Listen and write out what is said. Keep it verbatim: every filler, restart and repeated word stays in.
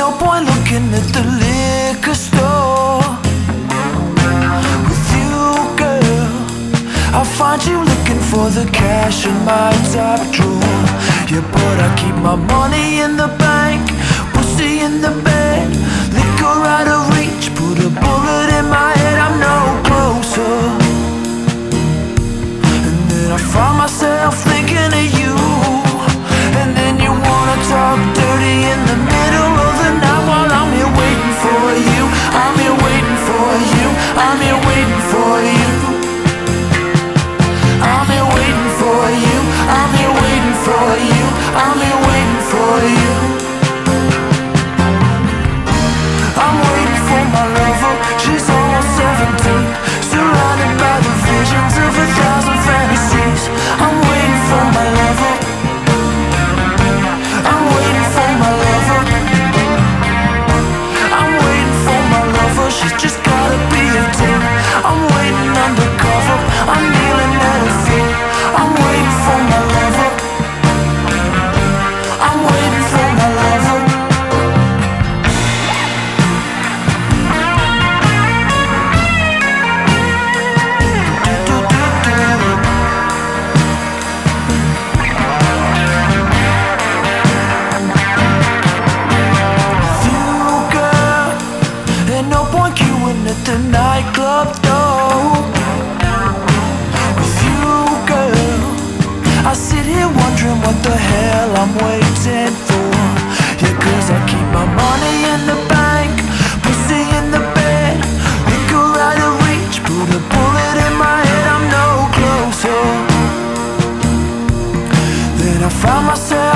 no point looking at the liquor store. With you, girl, I'll find you looking for the cash in my top drawer. Yeah, but I keep my money in the bank, pussy in the bed, liquor out of reach, put a bullet in my head, I'm no closer. And then I find myself thinking of you, and then you wanna talk dirty in the middle of the night while I'm here waiting for you. I'm here waiting for you. I'm here waiting for you. I'm here waiting for you. I'm here waiting for you. I'm here waiting for you. I'm waiting for my lover. She's almost seventeen, surrounded by the visions of a thousand fantasies. I'm waiting for my lover. I'm waiting for my lover. I'm waiting for my lover. She's just gotta be eighteen. I'm waiting undercover. I'm kneeling at her feet. I'm waiting for my lover. I'm waiting for my lover. At the nightclub door. With you, girl, I sit here wondering what the hell I'm waiting for. Yeah, cause I keep my money in the bank, pussy in the bed, liquor out of reach, put a bullet in my head, I'm no closer. Then I find myself